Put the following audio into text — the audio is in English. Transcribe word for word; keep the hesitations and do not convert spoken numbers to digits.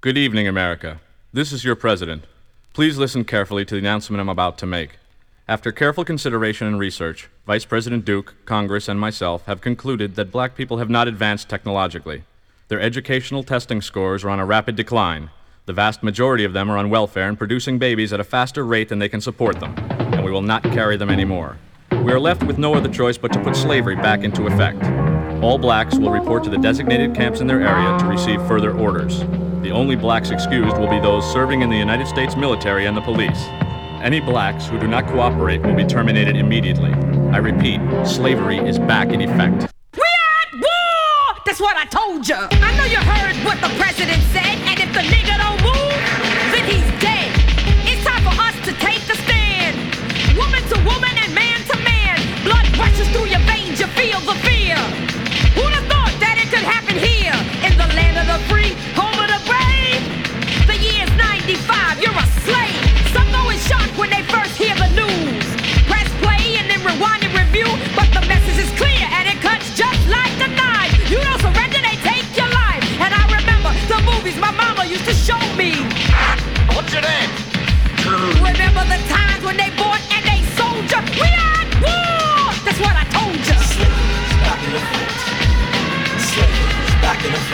Good evening, America. This is your president. Please listen carefully to the announcement I'm about to make. After careful consideration and research, Vice President Duke, Congress, and myself have concluded that black people have not advanced technologically. Their educational testing scores are on a rapid decline. The vast majority of them are on welfare and producing babies at a faster rate than they can support them, and we will not carry them anymore. We are left with no other choice but to put slavery back into effect. All blacks will report to the designated camps in their area to receive further orders. The only blacks excused will be those serving in the United States military and the police. Any blacks who do not cooperate will be terminated immediately. I repeat, slavery is back in effect. We're at war! That's what I told you. I know you heard what the president said, and if the nigga don't move, then he's dead. It's time for us to take a stand. Woman to woman and man to man. Blood rushes through your veins, you feel the fear. Who'd have thought that it could happen here? In the land of the free, home of the brave. The year's ninety-five, you're a slave. Some go in shock when they first hear the news. Press play and then rewind and review, but the message is clear and it cuts just like a knife. You don't surrender, they take your life. And I remember the movies my mama used to show me. What's your name? Remember the times when they bought and they sold you. We are at war! That's what I told you. Slavery is back in effect. Slavery is back in effect.